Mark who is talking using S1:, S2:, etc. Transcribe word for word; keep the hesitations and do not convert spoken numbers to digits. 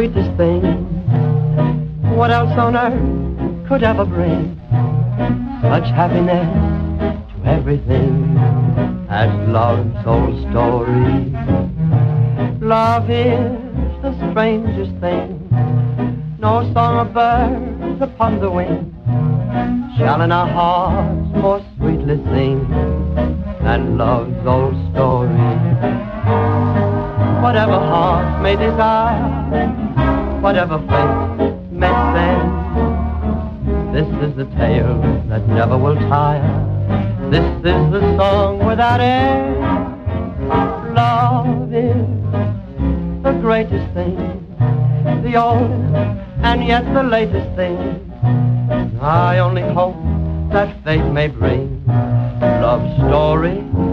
S1: sweetest thing. What else on earth could ever bring such happiness to everything as love's old story? Love is the strangest thing. No song of birds upon the wing shall in our hearts more sweetly sing than love's old story. Whatever heart may desire, whatever fate may send, this is the tale that never will tire. This is the song without end. Love is the greatest thing, the oldest and yet the latest thing. I only hope that fate may bring love's story